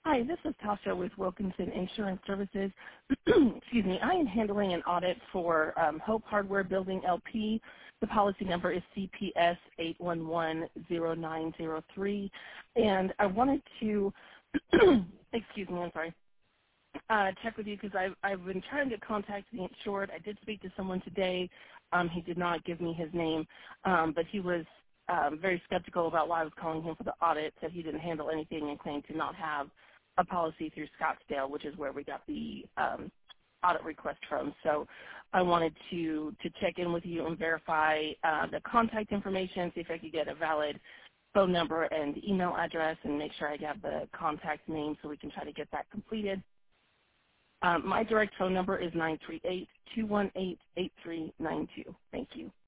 Hi, this is Tasha with Wilkinson Insurance Services. Excuse me. I am handling an audit for Hope Hardware Building LP. The policy number is CPS 8110903, and I wanted to, excuse me, I'm sorry, check with you because I've been trying to contact the insured. I did speak to someone today. He did not give me his name, but he was very skeptical about why I was calling him for the audit, said he didn't handle anything and claimed to not have a policy through Scottsdale, which is where we got the audit request from. So I wanted to check in with you and verify the contact information, see if I could get a valid phone number and email address and make sure I have the contact name so we can try to get that completed. My direct phone number is 938-218-8392. Thank you.